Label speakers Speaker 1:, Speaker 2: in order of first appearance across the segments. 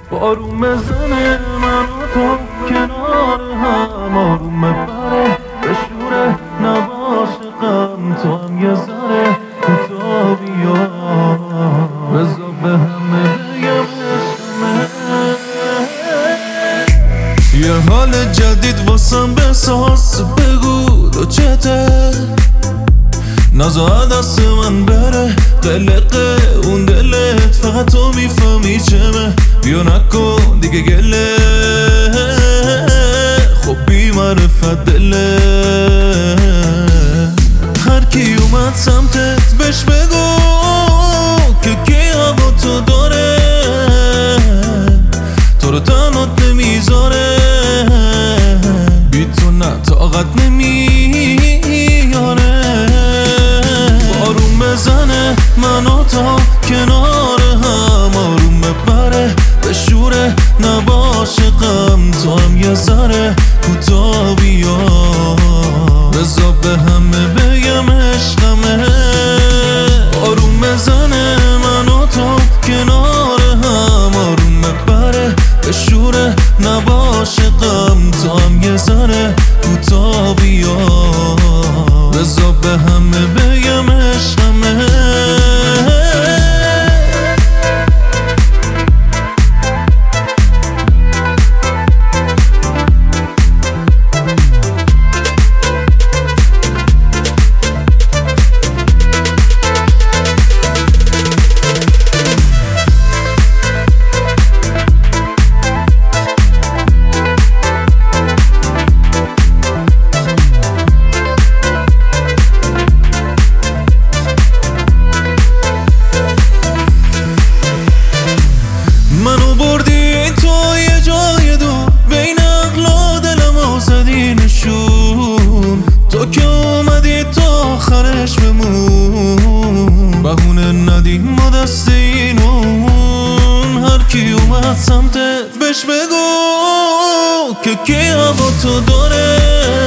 Speaker 1: بارون بزنه من و تو کنار هم، آروم ببره به شوره نباشه غم، تو هم یه ذره کوتاه بیا، بذار به همه بگم عشقمه. یه حال جدید واسم بساز، بگو تو چته، نزا دست من بره قلقه اون دلت، فقط تو میفهمی چمه، بیا نکن دیگه گله، خب بی معرفت دله. هر کی اومد سمتت بهش بگو که کی هوا تو داره، تو رو تنات نمیذاره، بی تو نه طاقت نمیاره. بارون بزنه من و تا کنار هم، آروم ببره به شوره نباشه غم، تو هم یه ذره کوتاه بیا، بذار به همه بگم عشقمه. بارون بزنه من و تو کنار هم، آروم ببره به شوره نباشه غم، تو هم یه ذره کوتاه بیا، بذار به همه بگم عشقمه. منو بردی تو یه جای دور، بین عقل و دلم آزدی نشون، تو که اومدی تا آخرش بمون، بهونه ندی ما دست اینون. هر کی اومد سمتت بهش بگو که کی هوا تو داره،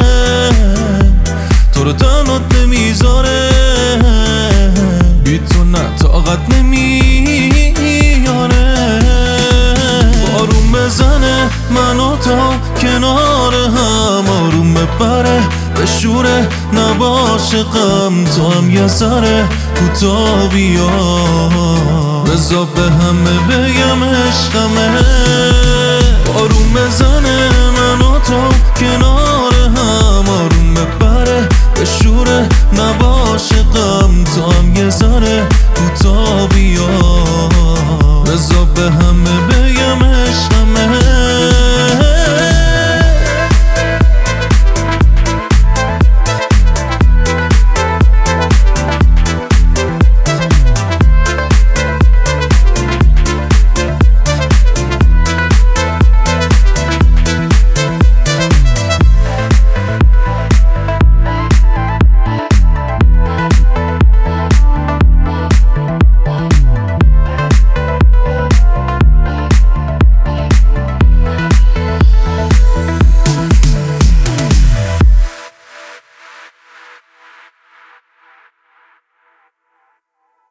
Speaker 1: تو رو تنات نمیذاره، بی تو نه طاقت نمیاره. بارون بزنه من و تا کنار هم، آروم ببره به شوره نباشه غم، تو هم یه ذره کوتاه بیا، بذار به همه بگم عشقمه. بارون بزنه من و تو کنار هم، آروم ببره به شوره نباشه غم، تو هم یه ذره